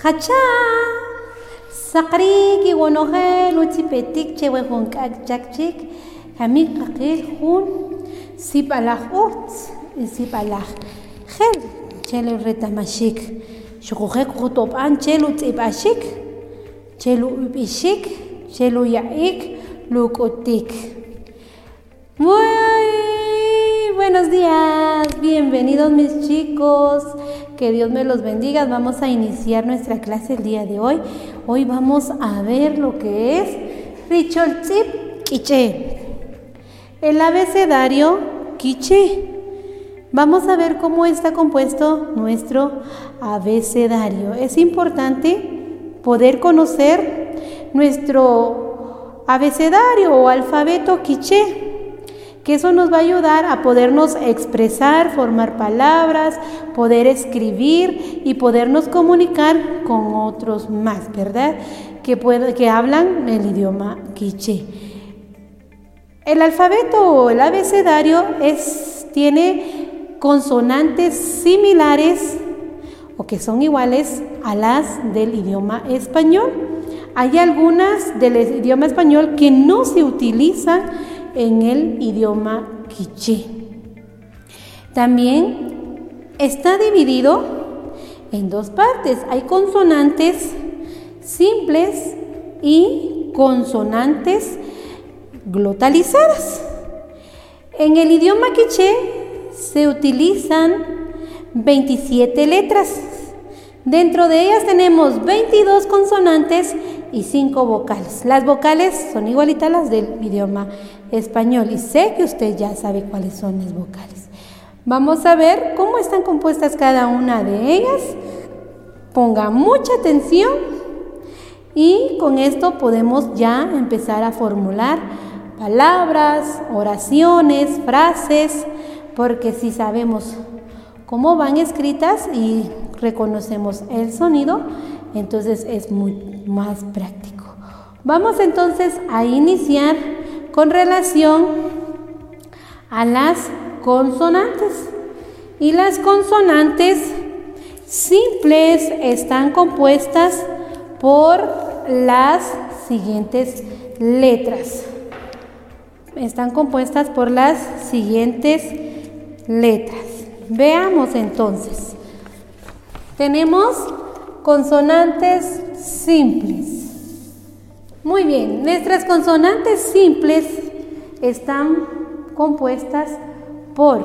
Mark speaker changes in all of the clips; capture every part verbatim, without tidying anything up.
Speaker 1: Hacha Sakri ki wonohe luchi petik chewe hun kakchakchik hamik kakil hun sip alaj ut sip alaj gel chelo retamashik shukujek kutop an chelo tzipashik chelo ubishik chelo yaik lukotik. Muy buenos días, bienvenidos mis chicos, que Dios me los bendiga. Vamos a iniciar nuestra clase el día de hoy. Hoy vamos a ver lo que es Richoltzip Quiché, el abecedario Quiché. Vamos a ver cómo está compuesto nuestro abecedario. Es importante poder conocer nuestro abecedario o alfabeto Quiché, que eso nos va a ayudar a podernos expresar, formar palabras, poder escribir y podernos comunicar con otros más, ¿verdad? Que, puede, que hablan el idioma quiché. El alfabeto o el abecedario es, tiene consonantes similares o que son iguales a las del idioma español. Hay algunas del idioma español que no se utilizan en el idioma quiché. También está dividido en dos partes. Hay consonantes simples y consonantes glotalizadas. En el idioma quiché se utilizan veintisiete letras. Dentro de ellas tenemos veintidós consonantes y cinco vocales. Las vocales son igualitas a las del idioma español y sé que usted ya sabe cuáles son las vocales. Vamos a ver cómo están compuestas cada una de ellas. Ponga mucha atención y con esto podemos ya empezar a formular palabras, oraciones, frases, porque si sabemos cómo van escritas y reconocemos el sonido, entonces es muy más práctico. Vamos entonces a iniciar con relación a las consonantes. Y las consonantes simples están compuestas por las siguientes letras. Están compuestas por las siguientes letras. Veamos entonces. Tenemos consonantes simples. Muy bien, nuestras consonantes simples están compuestas por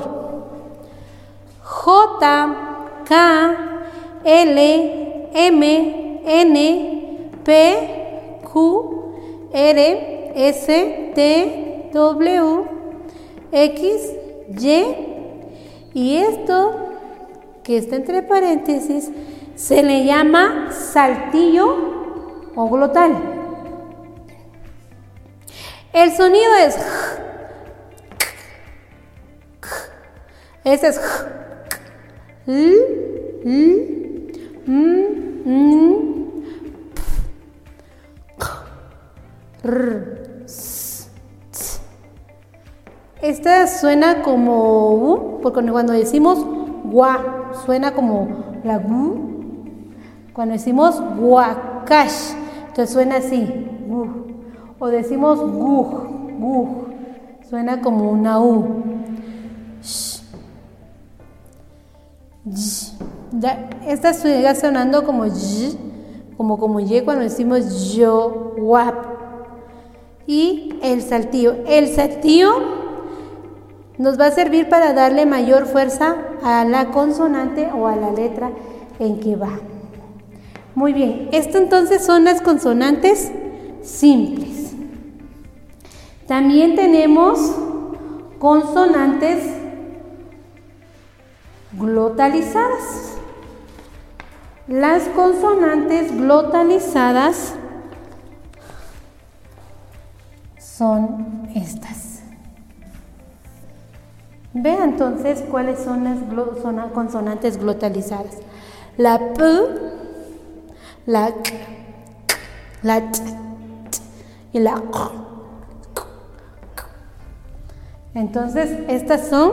Speaker 1: J, K, L, M, N, P, Q, R, S, T, W, X, Y. Y esto que está entre paréntesis se le llama saltillo o glotal. El sonido es j, ese es j, l, l, m, n, p, r, s, t. Esta suena como u, porque cuando decimos gua, suena como la gu. Cuando decimos guacash, entonces suena así, gu. O decimos guj, guj, suena como una u. Sh, ya, esta sigue sonando como y, como como y cuando decimos yo, guap. Y el saltillo. El saltillo nos va a servir para darle mayor fuerza a la consonante o a la letra en que va. Muy bien, esto entonces son las consonantes simples. También tenemos consonantes glotalizadas. Las consonantes glotalizadas son estas. Vean entonces cuáles son las glo- son las consonantes glotalizadas. La P, la K, la T, T y la Q. Entonces, estas son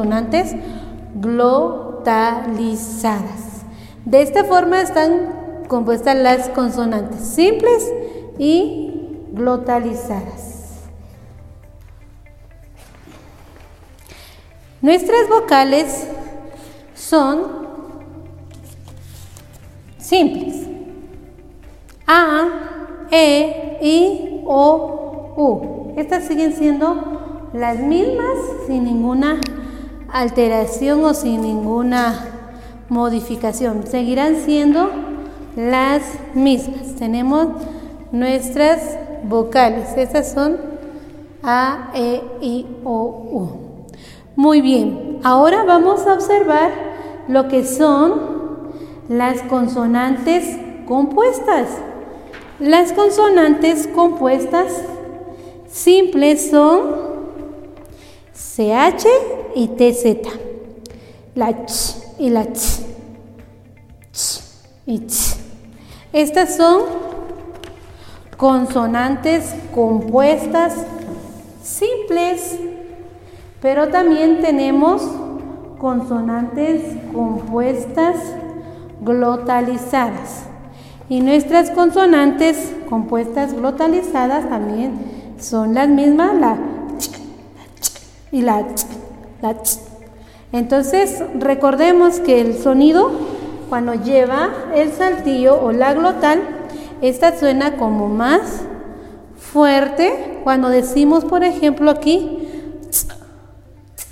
Speaker 1: consonantes glotalizadas. De esta forma están compuestas las consonantes simples y glotalizadas. Nuestras vocales son simples: A, E, I, O, U. Estas siguen siendo las mismas sin ninguna alteración o sin ninguna modificación. Seguirán siendo las mismas. Tenemos nuestras vocales. Estas son A, E, I, O, U. Muy bien. Ahora vamos a observar lo que son las consonantes compuestas. Las consonantes compuestas simples son C H y T Z. La ch y la ch. Ch y ch. Estas son consonantes compuestas simples, pero también tenemos consonantes compuestas glotalizadas. Y nuestras consonantes compuestas glotalizadas también son las mismas, la ch, la ch y la ch, la ch. Entonces, recordemos que el sonido, cuando lleva el saltillo o la glotal, esta suena como más fuerte. Cuando decimos, por ejemplo, aquí, ch, ch,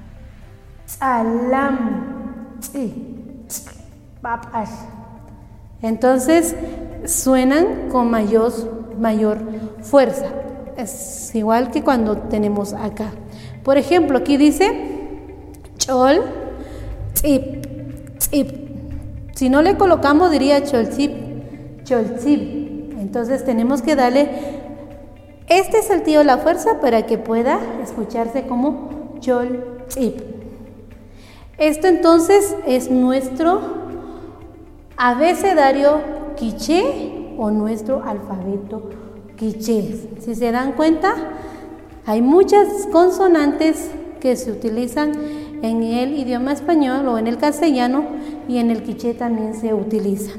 Speaker 1: chalam, chi, ch, papash. Entonces, suenan con mayor, mayor fuerza. Es igual que cuando tenemos acá. Por ejemplo, aquí dice chol, tzip, tzip. Si no le colocamos, diría cholzip, cholzip. Entonces tenemos que darle este saltillo la fuerza para que pueda escucharse como cholzip. Esto entonces es nuestro abecedario quiché o nuestro alfabeto quiché. Si se dan cuenta, hay muchas consonantes que se utilizan en el idioma español o en el castellano, y en el quiché también se utilizan.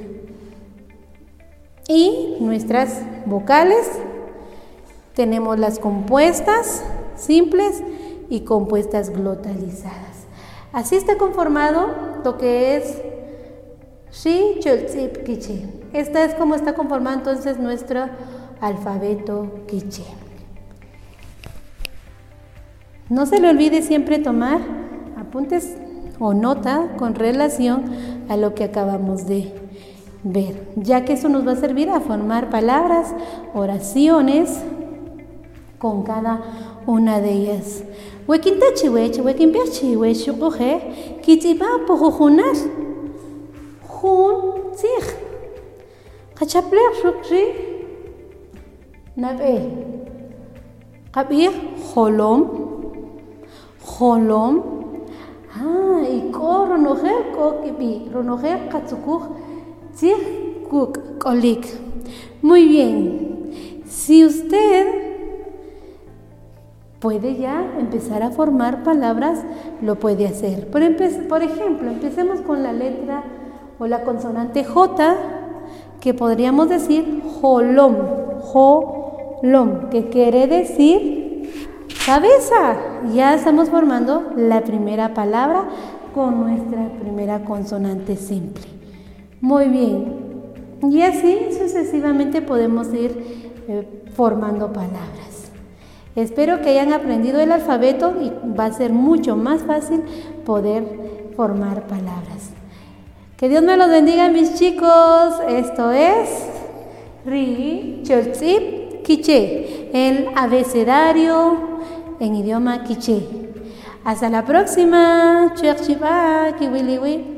Speaker 1: Y nuestras vocales, tenemos las compuestas simples y compuestas glotalizadas. Así está conformado lo que es Shi, Chol, Tzip, Quiché. Esta es como está conformado entonces nuestro alfabeto quiché. No se le olvide siempre tomar apuntes o nota con relación a lo que acabamos de ver, ya que eso nos va a servir a formar palabras, oraciones con cada una de ellas. Huequintachihuech, huequimpiachihuech, shukuje, kichipa pujujunar, jun zich, kachaplech shukri, nabe, kabir, jolom, jolom. Ah, y ko ronojer ko kipi, ronojer katsukuj, zich kuk kolik. Muy bien. Si usted puede ya empezar a formar palabras, lo puede hacer. Por, por ejemplo, empecemos con la letra o la consonante J, que podríamos decir jolom, jolom, que quiere decir cabeza. Ya estamos formando la primera palabra con nuestra primera consonante simple. Muy bien. Y así sucesivamente podemos ir eh, formando palabras. Espero que hayan aprendido el alfabeto y va a ser mucho más fácil poder formar palabras. Que Dios me los bendiga, mis chicos. Esto es Ri, Chol, Tzip, Quiché, el abecedario en idioma quiché. Hasta la próxima. Chuek, chipa, kiwiliwi.